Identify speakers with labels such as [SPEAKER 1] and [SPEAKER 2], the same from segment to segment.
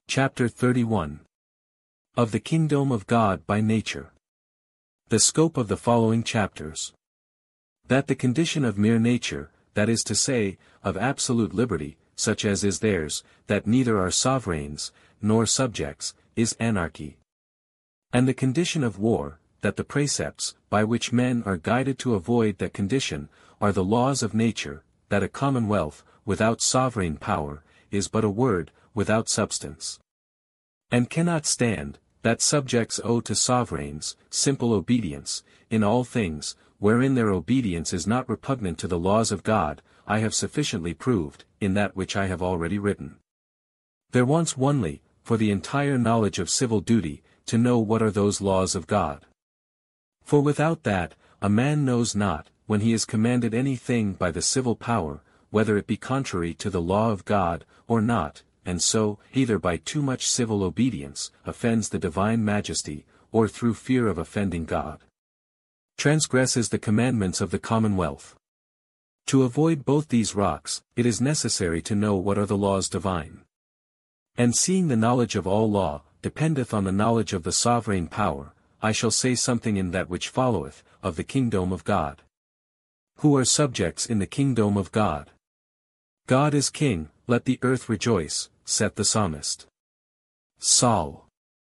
[SPEAKER 1] Chapter 31. Of the Kingdom of God by Nature. The scope of the following chapters. That the condition of mere nature, that is to say, of absolute liberty, such as is theirs, that neither are sovereigns, nor subjects, is anarchy. And the condition of war, that the precepts, by which men are guided to avoid that condition, are the laws of nature, that a commonwealth, without sovereign power, is but a word, without substance. And cannot stand, that subjects owe to sovereigns, simple obedience, in all things, wherein their obedience is not repugnant to the laws of God, I have sufficiently proved, in that which I have already written. There wants only, for the entire knowledge of civil duty, to know what are those laws of God. For without that, a man knows not, when he is commanded any thing by the civil power, whether it be contrary to the law of God, or not, and so, either by too much civil obedience, offends the divine majesty, or through fear of offending God, transgresses the commandments of the commonwealth. To avoid both these rocks, it is necessary to know what are the laws divine. And seeing the knowledge of all law, dependeth on the knowledge of the sovereign power, I shall say something in that which followeth, of the kingdom of God. Who are subjects in the kingdom of God? God is king, let the earth rejoice, saith the psalmist. Psalm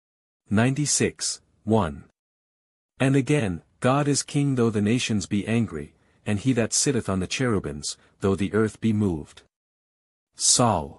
[SPEAKER 1] 96, 1. And again, God is king though the nations be angry, and he that sitteth on the cherubims, though the earth be moved. Psalm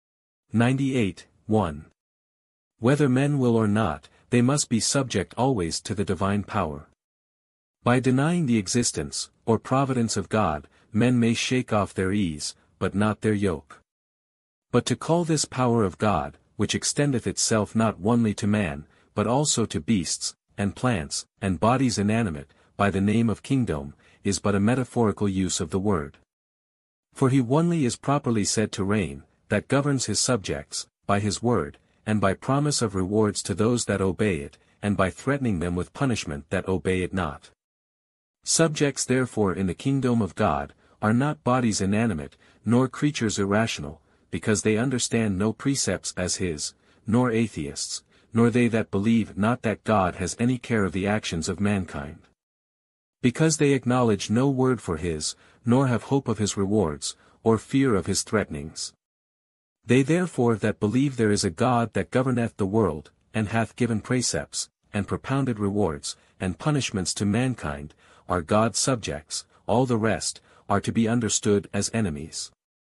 [SPEAKER 1] 98, 1. Whether men will or not, they must be subject always to the divine power. By denying the existence, or providence of God, men may shake off their ease, but not their yoke. But to call this power of God, which extendeth itself not only to man, but also to beasts, and plants, and bodies inanimate, by the name of kingdom, is but a metaphorical use of the word. For he only is properly said to reign, that governs his subjects, by his word, and by promise of rewards to those that obey it, and by threatening them with punishment that obey it not. Subjects therefore in the kingdom of God, are not bodies inanimate, nor creatures irrational, because they understand no precepts as his, nor atheists, nor they that believe not that God has any care of the actions of mankind. Because they acknowledge no word for his, nor have hope of his rewards, or fear of his threatenings. They therefore that believe there is a God that governeth the world, and hath given precepts, and propounded rewards, and punishments to mankind, are God's subjects, all the rest, are to be understood as enemies.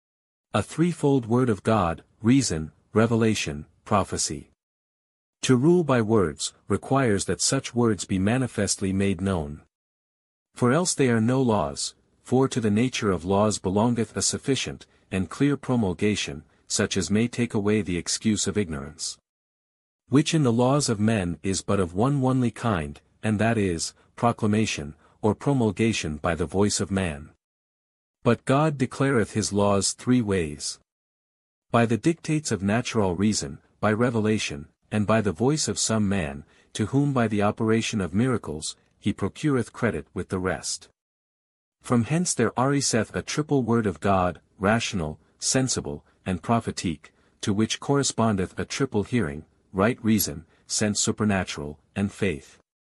[SPEAKER 1] A threefold word of God, reason, revelation, prophecy. To rule by words, requires that such words be manifestly made known. For else they are no laws, for to the nature of laws belongeth a sufficient, and clear promulgation, such as may take away the excuse of ignorance. Which in the laws of men is but of one only kind, and that is, proclamation, or promulgation by the voice of man. But God declareth his laws three ways. By the dictates of natural reason, by revelation, and by the voice of some man, to whom by the operation of miracles, he procureth credit with the rest. From hence there ariseth a triple word of God, rational, sensible, and prophetique, to which correspondeth a triple hearing, right reason, sense supernatural, and faith.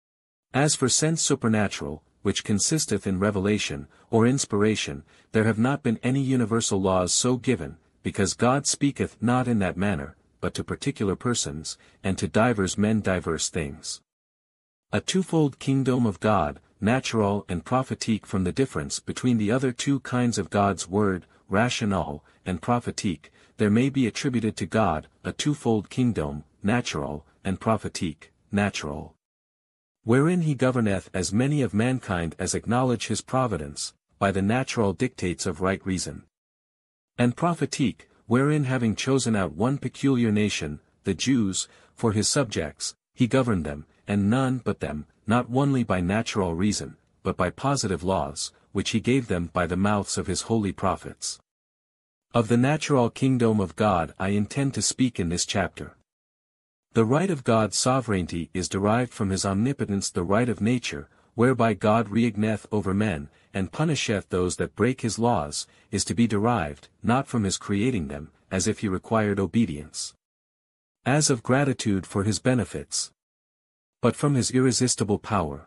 [SPEAKER 1] As for sense supernatural, which consisteth in revelation, or inspiration, there have not been any universal laws so given, because God speaketh not in that manner, but to particular persons, and to divers men diverse things. A twofold kingdom of God, natural and prophetique. From the difference between the other two kinds of God's word, rational, and prophetique, there may be attributed to God, a twofold kingdom, natural, and prophetique, natural. Wherein he governeth as many of mankind as acknowledge his providence, by the natural dictates of right reason. And prophetique, wherein having chosen out one peculiar nation, the Jews, for his subjects, he governed them, and none but them, not only by natural reason, but by positive laws, which he gave them by the mouths of his holy prophets. Of the natural kingdom of God I intend to speak in this chapter. The right of God's sovereignty is derived from his omnipotence. The right of nature, whereby God reigneth over men, and punisheth those that break his laws, is to be derived, not from his creating them, as if he required obedience. as of gratitude for his benefits, but from his irresistible power.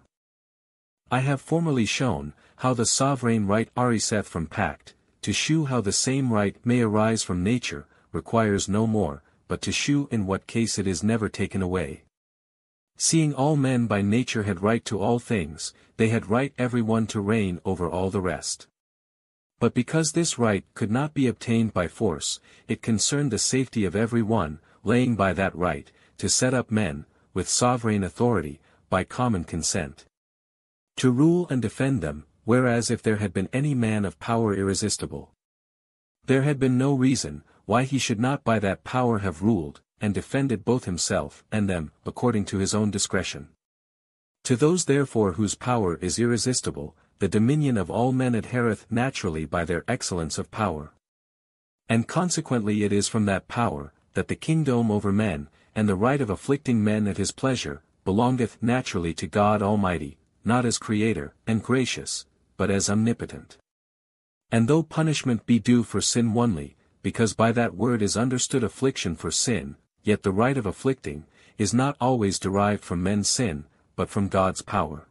[SPEAKER 1] I have formerly shown, how the sovereign right ariseth from pact, to shew how the same right may arise from nature, requires no more, but to shew in what case it is never taken away. Seeing all men by nature had right to all things, they had right every one to reign over all the rest. But because this right could not be obtained by force, it concerned the safety of every one, laying by that right, to set up men, with sovereign authority, by common consent, to rule and defend them, whereas if there had been any man of power irresistible, there had been no reason, why he should not by that power have ruled, and defended both himself and them, according to his own discretion. To those therefore whose power is irresistible, the dominion of all men adhereth naturally by their excellence of power. And consequently it is from that power, that the kingdom over men, and the right of afflicting men at his pleasure, belongeth naturally to God Almighty, not as Creator and gracious, but as omnipotent. And though punishment be due for sin only, because by that word is understood affliction for sin, yet the right of afflicting is not always derived from men's sin, but from God's power.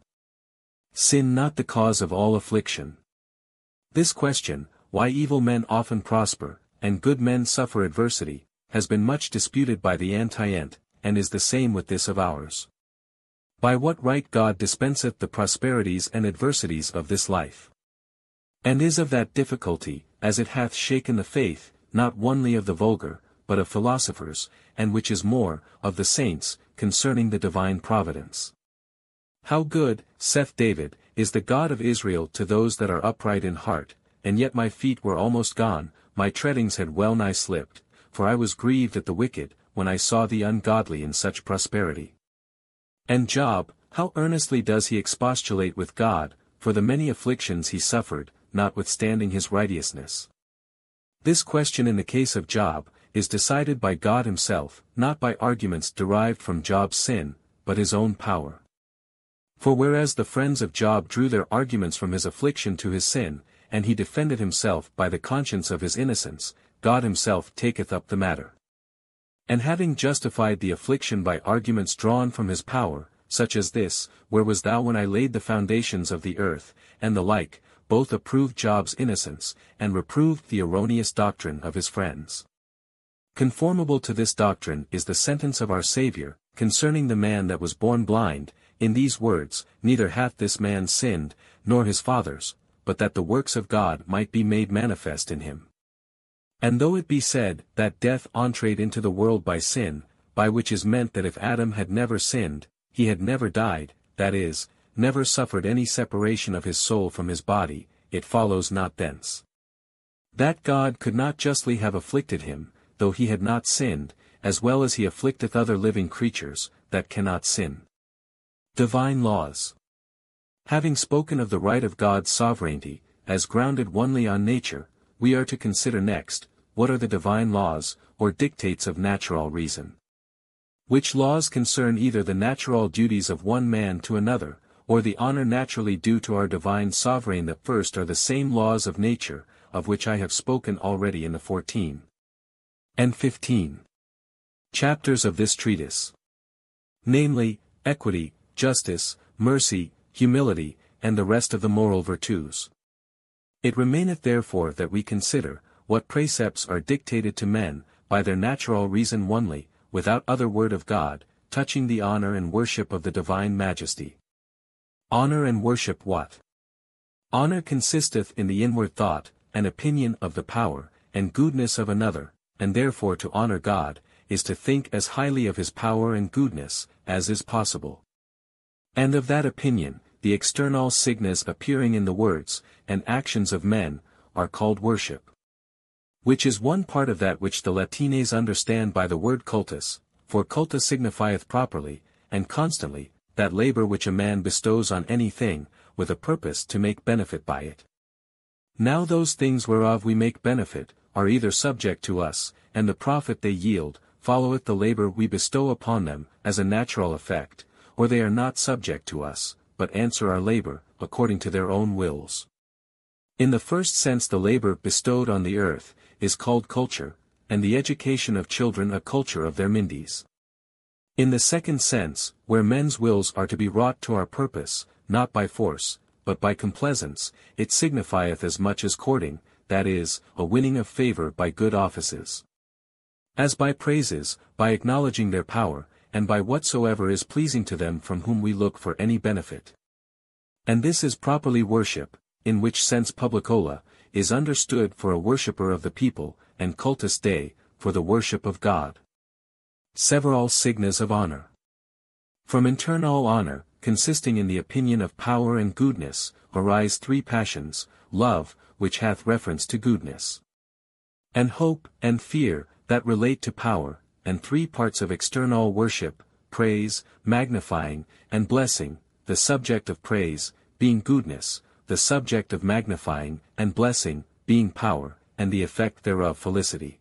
[SPEAKER 1] Sin not the cause of all affliction. This question, why evil men often prosper, and good men suffer adversity, has been much disputed by the Antient, and is the same with this of ours. By what right God dispenseth the prosperities and adversities of this life? And is of that difficulty, as it hath shaken the faith, not only of the vulgar, but of philosophers, and which is more, of the saints, concerning the divine providence. How good, saith David, is the God of Israel to those that are upright in heart, and yet my feet were almost gone, my treadings had well nigh slipped, for I was grieved at the wicked, when I saw the ungodly in such prosperity. And Job, how earnestly does he expostulate with God, for the many afflictions he suffered, notwithstanding his righteousness. This question in the case of Job, is decided by God himself, not by arguments derived from Job's sin, but his own power. For whereas the friends of Job drew their arguments from his affliction to his sin, and he defended himself by the conscience of his innocence, God himself taketh up the matter. And having justified the affliction by arguments drawn from his power, such as this, where was thou when I laid the foundations of the earth, and the like, both approved Job's innocence, and reproved the erroneous doctrine of his friends. Conformable to this doctrine is the sentence of our Saviour, concerning the man that was born blind, in these words, neither hath this man sinned, nor his fathers, but that the works of God might be made manifest in him. And though it be said, that death entrade into the world by sin, by which is meant that if Adam had never sinned, he had never died, that is, never suffered any separation of his soul from his body, it follows not thence that God could not justly have afflicted him, though he had not sinned, as well as he afflicteth other living creatures, that cannot sin. Divine laws. Having spoken of the right of God's sovereignty, as grounded only on nature, we are to consider next, what are the divine laws, or dictates of natural reason. Which laws concern either the natural duties of one man to another, or the honor naturally due to our divine sovereign. The first are the same laws of nature, of which I have spoken already in the 14 and 15 chapters of this treatise. Namely, equity, justice, mercy, humility, and the rest of the moral virtues. It remaineth therefore that we consider, what precepts are dictated to men, by their natural reason only, without other word of God, touching the honor and worship of the divine majesty. Honor and worship what? Honor consisteth in the inward thought, and opinion of the power, and goodness of another, and therefore to honor God, is to think as highly of his power and goodness, as is possible. And of that opinion, the external signs appearing in the words, and actions of men, are called worship. Which is one part of that which the Latines understand by the word cultus, for cultus signifieth properly, and constantly, that labor which a man bestows on any thing, with a purpose to make benefit by it. Now those things whereof we make benefit, are either subject to us, and the profit they yield, followeth the labor we bestow upon them, as a natural effect, or they are not subject to us, but answer our labor, according to their own wills. In the first sense the labor bestowed on the earth, is called culture, and the education of children a culture of their minds. In the second sense, where men's wills are to be wrought to our purpose, not by force, but by complaisance, it signifieth as much as courting, that is, a winning of favour by good offices. As by praises, by acknowledging their power, and by whatsoever is pleasing to them from whom we look for any benefit. And this is properly worship, in which sense publicola, is understood for a worshipper of the people, and cultus Dei, for the worship of God. Several signas of honor. From internal honor, consisting in the opinion of power and goodness, arise three passions: love, which hath reference to goodness, and hope, and fear, that relate to power, and three parts of external worship: praise, magnifying, and blessing, the subject of praise, being goodness, the subject of magnifying, and blessing, being power, and the effect thereof felicity.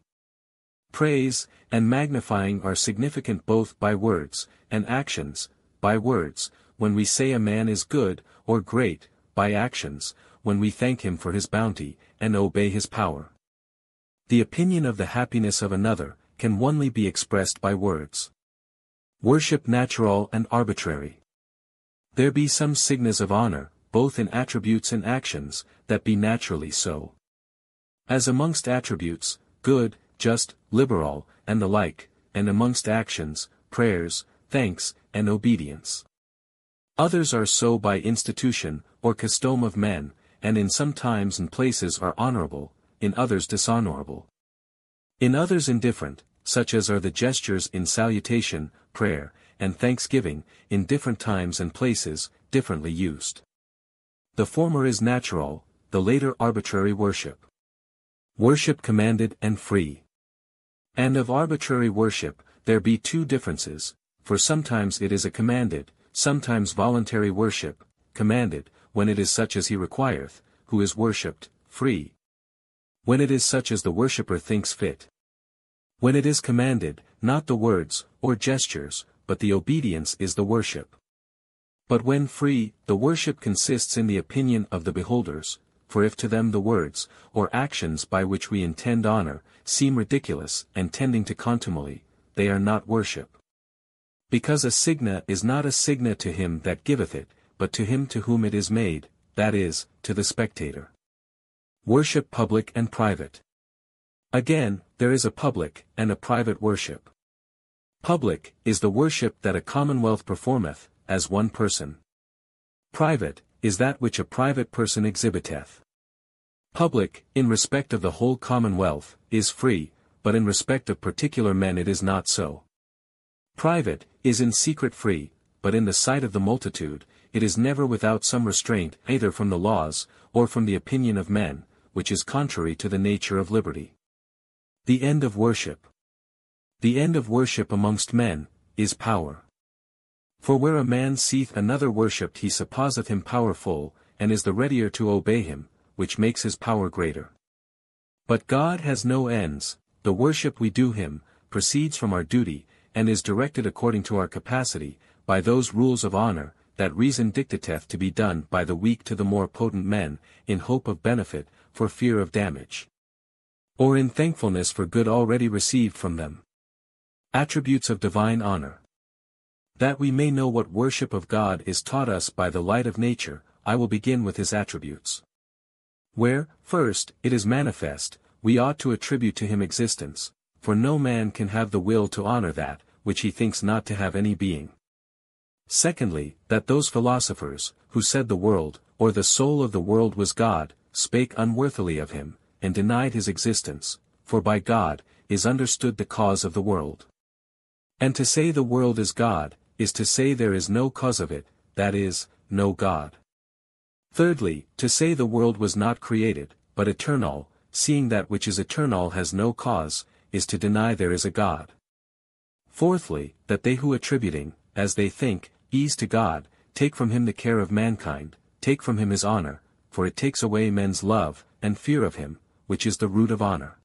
[SPEAKER 1] Praise and magnifying are significant both by words and actions: by words, when we say a man is good, or great; by actions, when we thank him for his bounty, and obey his power. The opinion of the happiness of another can only be expressed by words. Worship natural and arbitrary. There be some signas of honor, both in attributes and actions, that be naturally so. As amongst attributes, good, just, liberal, and the like, and amongst actions, prayers, thanks, and obedience. Others are so by institution, or custom of men, and in some times and places are honorable, in others dishonorable. In others indifferent, such as are the gestures in salutation, prayer, and thanksgiving, in different times and places, differently used. The former is natural, the later arbitrary worship. Worship commanded and free. And of arbitrary worship, there be two differences, for sometimes it is a commanded, sometimes voluntary worship: commanded, when it is such as he requireth, who is worshipped; free, when it is such as the worshipper thinks fit. When it is commanded, not the words, or gestures, but the obedience is the worship. But when free, the worship consists in the opinion of the beholders, for if to them the words, or actions by which we intend honor, seem ridiculous and tending to contumely, they are not worship. Because a signa is not a signa to him that giveth it, but to him to whom it is made, that is, to the spectator. Worship public and private. Again, there is a public, and a private worship. Public, is the worship that a commonwealth performeth, as one person. Private, is that which a private person exhibiteth. Public, in respect of the whole commonwealth, is free, but in respect of particular men it is not so. Private, is in secret free, but in the sight of the multitude, it is never without some restraint either from the laws, or from the opinion of men, which is contrary to the nature of liberty. The end of worship. The end of worship amongst men, is power. For where a man seeth another worshipped he supposeth him powerful, and is the readier to obey him, which makes his power greater. But God has no ends, the worship we do him, proceeds from our duty, and is directed according to our capacity, by those rules of honor, that reason dictateth to be done by the weak to the more potent men, in hope of benefit, for fear of damage, or in thankfulness for good already received from them. Attributes of divine honor. That we may know what worship of God is taught us by the light of nature, I will begin with his attributes. Where, first, it is manifest, we ought to attribute to him existence, for no man can have the will to honor that, which he thinks not to have any being. Secondly, that those philosophers, who said the world, or the soul of the world was God, spake unworthily of him, and denied his existence, for by God, is understood the cause of the world. And to say the world is God, is to say there is no cause of it, that is, no God. Thirdly, to say the world was not created, but eternal, seeing that which is eternal has no cause, is to deny there is a God. Fourthly, that they who attributing, as they think, ease to God, take from him the care of mankind, take from him his honor, for it takes away men's love, and fear of him, which is the root of honor.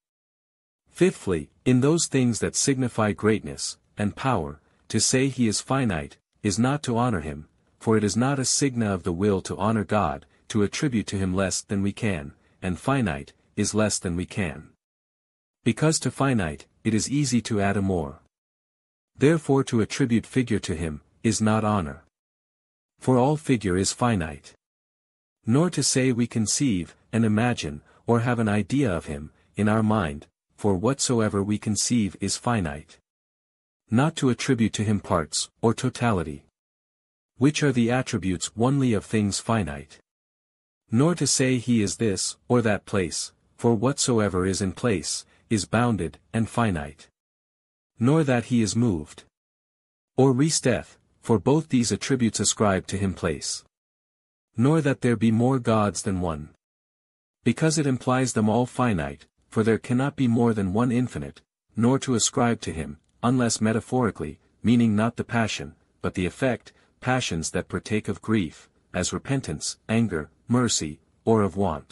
[SPEAKER 1] Fifthly, in those things that signify greatness, and power, to say he is finite, is not to honor him, for it is not a signa of the will to honor God, to attribute to him less than we can, and finite, is less than we can. Because to finite, it is easy to add a more. Therefore to attribute figure to him, is not honor. For all figure is finite. Nor to say we conceive, and imagine, or have an idea of him, in our mind, for whatsoever we conceive is finite. Not to attribute to him parts, or totality, which are the attributes only of things finite. Nor to say he is this, or that place, for whatsoever is in place, is bounded, and finite. Nor that he is moved, or resteth, for both these attributes ascribe to him place. Nor that there be more gods than one, because it implies them all finite, for there cannot be more than one infinite, nor to ascribe to him, unless metaphorically, meaning not the passion, but the effect, passions that partake of grief, as repentance, anger, mercy, or of want.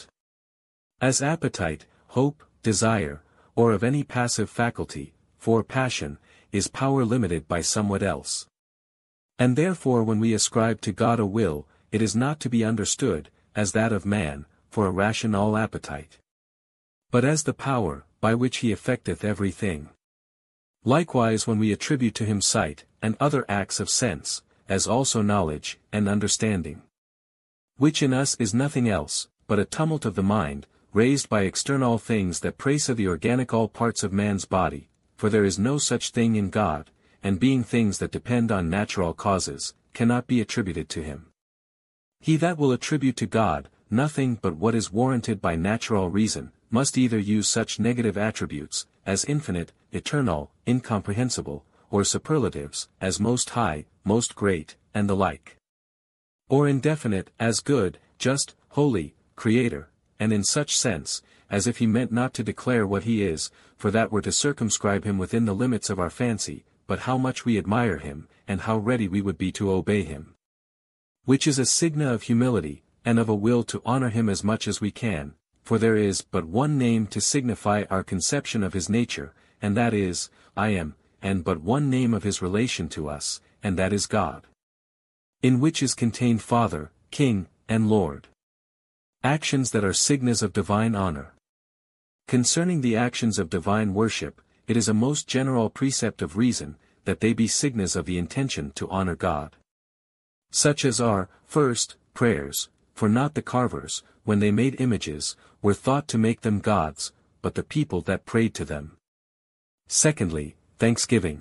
[SPEAKER 1] As appetite, hope, desire, or of any passive faculty, for passion, is power limited by somewhat else. And therefore when we ascribe to God a will, it is not to be understood, as that of man, for a rational appetite, but as the power, by which he effecteth everything. Likewise when we attribute to him sight, and other acts of sense, as also knowledge, and understanding, which in us is nothing else, but a tumult of the mind, raised by external things that praise of the organic all parts of man's body, for there is no such thing in God, and being things that depend on natural causes, cannot be attributed to him. He that will attribute to God nothing but what is warranted by natural reason, must either use such negative attributes, as infinite, eternal, incomprehensible, or superlatives, as most high, most great, and the like. Or indefinite, as good, just, holy, creator, and in such sense, as if he meant not to declare what he is, for that were to circumscribe him within the limits of our fancy, but how much we admire him, and how ready we would be to obey him. Which is a signa of humility, and of a will to honor him as much as we can, for there is but one name to signify our conception of his nature, and that is, I am, and but one name of his relation to us, and that is God. In which is contained Father, King, and Lord. Actions that are signas of divine honor. Concerning the actions of divine worship, it is a most general precept of reason, that they be signas of the intention to honor God. Such as are, first, prayers, for not the carvers, when they made images, were thought to make them gods, but the people that prayed to them. Secondly, thanksgiving,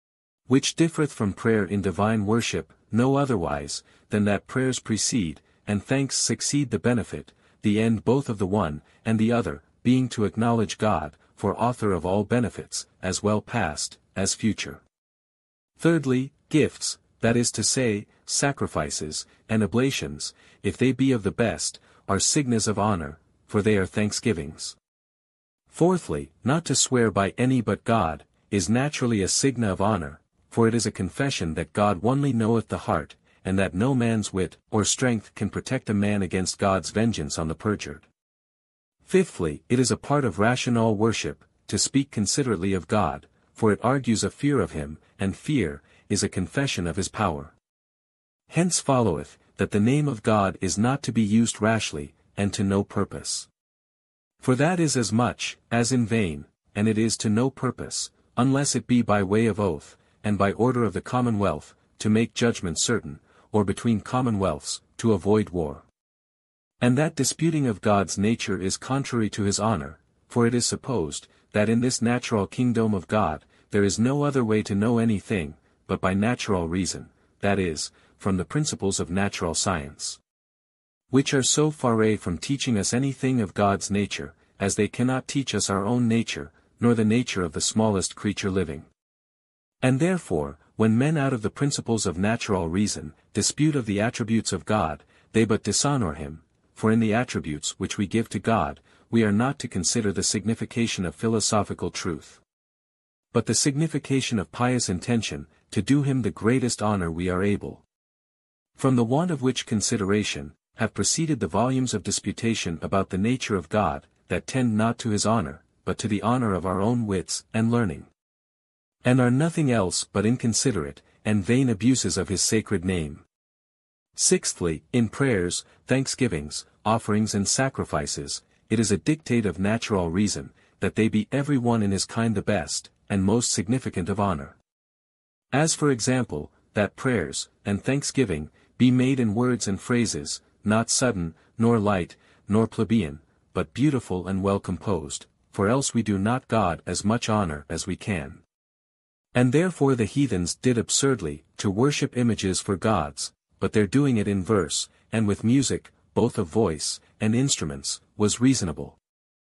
[SPEAKER 1] which differeth from prayer in divine worship, no otherwise, than that prayers precede, and thanks succeed the benefit, the end both of the one, and the other, being to acknowledge God, for author of all benefits, as well past, as future. Thirdly, gifts, that is to say, sacrifices, and oblations, if they be of the best, are signas of honor, for they are thanksgivings. Fourthly, not to swear by any but God, is naturally a signa of honor, for it is a confession that God only knoweth the heart, and that no man's wit or strength can protect a man against God's vengeance on the perjured. Fifthly, it is a part of rational worship, to speak considerately of God, for it argues a fear of him, and fear is a confession of his power. Hence followeth, that the name of God is not to be used rashly, and to no purpose. For that is as much, as in vain, and it is to no purpose, unless it be by way of oath, and by order of the commonwealth, to make judgment certain, or between commonwealths, to avoid war. And that disputing of God's nature is contrary to his honor, for it is supposed, that in this natural kingdom of God, there is no other way to know anything, but by natural reason, that is, from the principles of natural science, which are so far from teaching us anything of God's nature, as they cannot teach us our own nature, nor the nature of the smallest creature living. And therefore, when men out of the principles of natural reason, dispute of the attributes of God, they but dishonor him, for in the attributes which we give to God, we are not to consider the signification of philosophical truth, but the signification of pious intention, to do him the greatest honor we are able. From the want of which consideration, have proceeded the volumes of disputation about the nature of God, that tend not to his honor, but to the honor of our own wits and learning, and are nothing else but inconsiderate, and vain abuses of his sacred name. Sixthly, in prayers, thanksgivings, offerings and sacrifices, it is a dictate of natural reason, that they be every one in his kind the best, and most significant of honor. As for example, that prayers, and thanksgiving, be made in words and phrases, not sudden, nor light, nor plebeian, but beautiful and well composed, for else we do not God as much honor as we can. And therefore the heathens did absurdly, to worship images for gods, but their doing it in verse, and with music, both of voice, and instruments, was reasonable.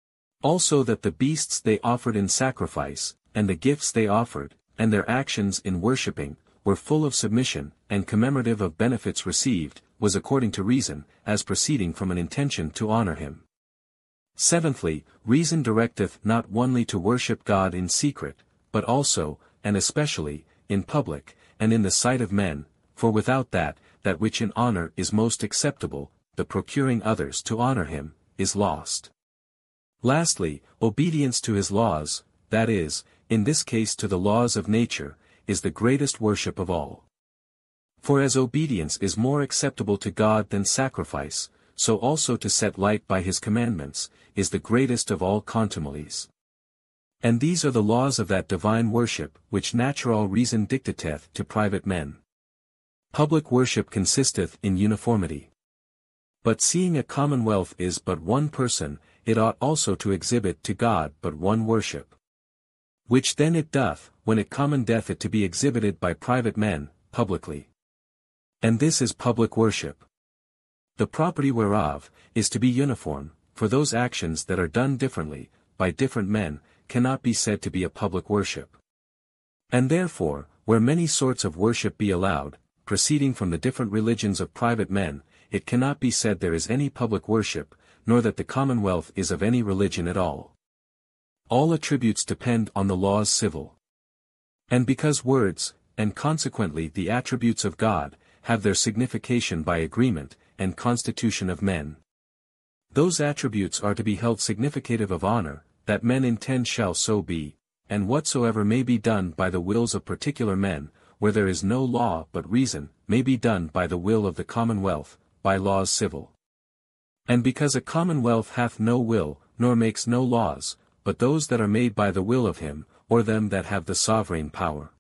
[SPEAKER 1] Also that the beasts they offered in sacrifice, and the gifts they offered, and their actions in worshipping, were full of submission, and commemorative of benefits received, was according to reason, as proceeding from an intention to honor him. Seventhly, reason directeth not only to worship God in secret, but also, and especially, in public, and in the sight of men, for without that which in honor is most acceptable, the procuring others to honor him, is lost. Lastly, obedience to his laws, that is, in this case to the laws of nature, is the greatest worship of all. For as obedience is more acceptable to God than sacrifice, so also to set light by his commandments, is the greatest of all contumelies. And these are the laws of that divine worship which natural reason dictateth to private men. Public worship consisteth in uniformity. But seeing a commonwealth is but one person, it ought also to exhibit to God but one worship. Which then it doth, when it commandeth it to be exhibited by private men, publicly. And this is public worship. The property whereof is to be uniform, for those actions that are done differently, by different men, cannot be said to be a public worship. And therefore, where many sorts of worship be allowed, proceeding from the different religions of private men, it cannot be said there is any public worship, nor that the commonwealth is of any religion at all. All attributes depend on the laws civil. And because words, and consequently the attributes of God, have their signification by agreement, and constitution of men. Those attributes are to be held significative of honor, that men intend shall so be, and whatsoever may be done by the wills of particular men, where there is no law but reason, may be done by the will of the commonwealth, by laws civil. And because a commonwealth hath no will, nor makes no laws, but those that are made by the will of him, or them that have the sovereign power.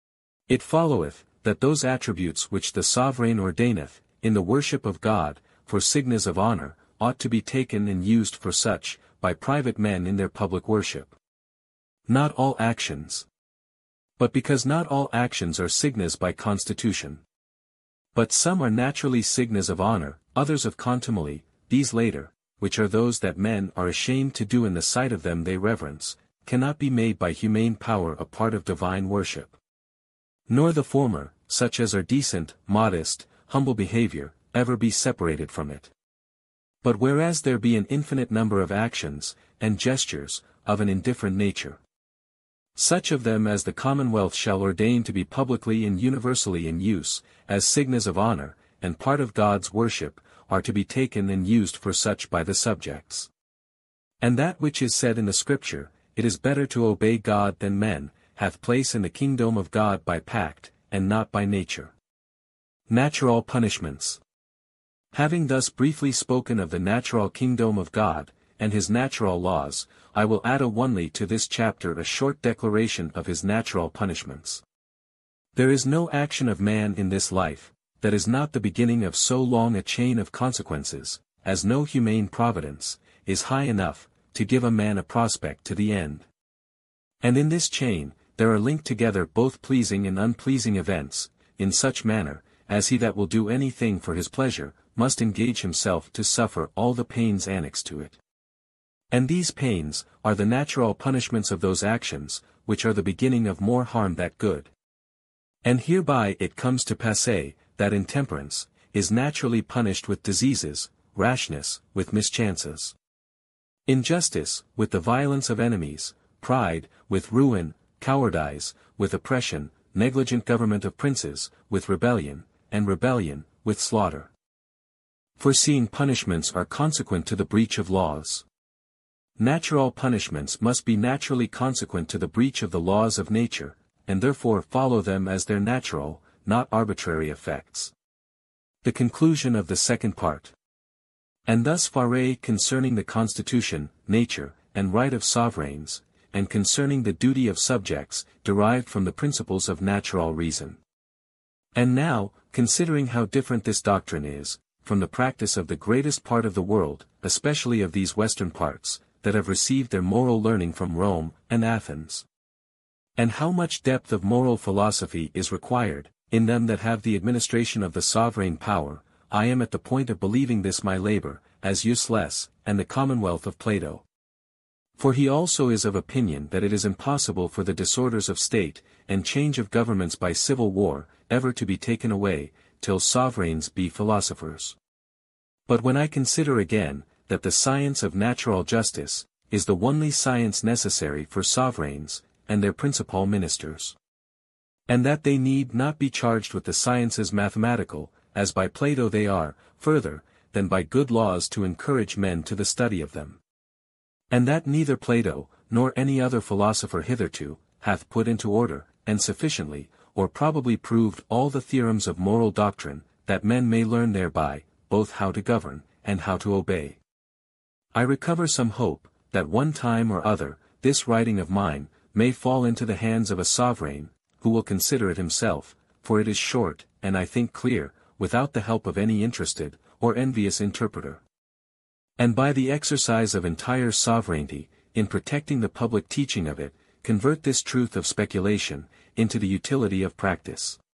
[SPEAKER 1] It followeth, that those attributes which the sovereign ordaineth, in the worship of God, for signs of honor, ought to be taken and used for such, by private men in their public worship. Not all actions. But because not all actions are signs by constitution. But some are naturally signs of honor, others of contumely, these later, which are those that men are ashamed to do in the sight of them they reverence, cannot be made by humane power a part of divine worship. Nor the former, such as are decent, modest, humble behavior, ever be separated from it. But whereas there be an infinite number of actions, and gestures, of an indifferent nature, such of them as the commonwealth shall ordain to be publicly and universally in use, as signs of honor, and part of God's worship, are to be taken and used for such by the subjects. And that which is said in the Scripture, it is better to obey God than men, hath place in the kingdom of God by pact, and not by nature. Natural punishments. Having thus briefly spoken of the natural kingdom of God, and his natural laws, I will add only to this chapter a short declaration of his natural punishments. There is no action of man in this life, that is not the beginning of so long a chain of consequences, as no humane providence, is high enough, to give a man a prospect to the end. And in this chain, there are linked together both pleasing and unpleasing events, in such manner, as he that will do anything for his pleasure, must engage himself to suffer all the pains annexed to it. And these pains, are the natural punishments of those actions, which are the beginning of more harm than good. And hereby it comes to pass, that intemperance, is naturally punished with diseases, rashness, with mischances. Injustice, with the violence of enemies, pride, with ruin, cowardice, with oppression, negligent government of princes, with rebellion, and rebellion, with slaughter. Foreseen punishments are consequent to the breach of laws. Natural punishments must be naturally consequent to the breach of the laws of nature, and therefore follow them as their natural, not arbitrary effects. The conclusion of the second part. And thus far concerning the constitution, nature, and right of sovereigns, and concerning the duty of subjects, derived from the principles of natural reason. And now, considering how different this doctrine is, from the practice of the greatest part of the world, especially of these western parts, that have received their moral learning from Rome and Athens. And how much depth of moral philosophy is required, in them that have the administration of the sovereign power, I am at the point of believing this my labor, as useless, and the commonwealth of Plato. For he also is of opinion that it is impossible for the disorders of state, and change of governments by civil war, ever to be taken away, till sovereigns be philosophers. But when I consider again, that the science of natural justice, is the only science necessary for sovereigns, and their principal ministers, and that they need not be charged with the sciences mathematical, as by Plato they are, further, than by good laws to encourage men to the study of them. And that neither Plato, nor any other philosopher hitherto, hath put into order, and sufficiently, or probably proved all the theorems of moral doctrine, that men may learn thereby, both how to govern, and how to obey. I recover some hope, that one time or other, this writing of mine, may fall into the hands of a sovereign, who will consider it himself, for it is short, and I think clear, without the help of any interested, or envious interpreter. And by the exercise of entire sovereignty, in protecting the public teaching of it, convert this truth of speculation, into the utility of practice.